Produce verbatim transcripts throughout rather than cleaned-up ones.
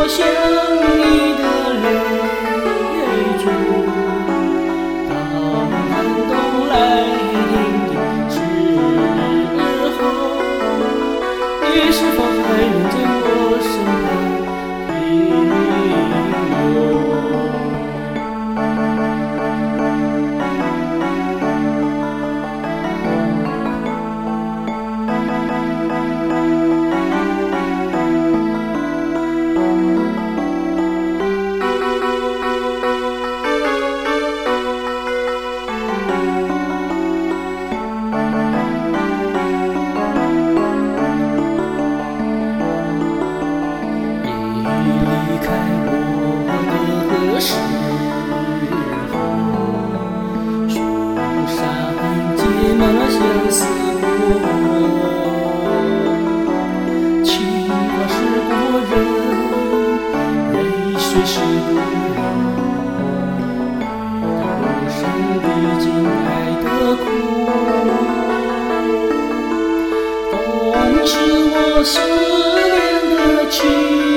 我想你的泪珠，当寒冬来临的时候，你是否还能在我身旁停留？时候，树上结满了相思果，情话是故人，泪水是故人，回到路上历经爱的苦，风是我思念的情。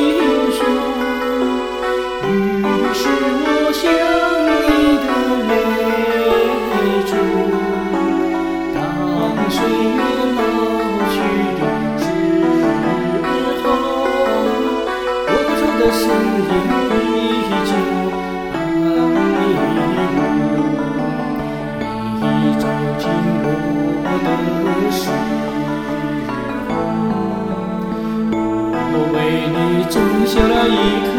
声音依旧伴你入，你走进我的时候，我为你种下了一颗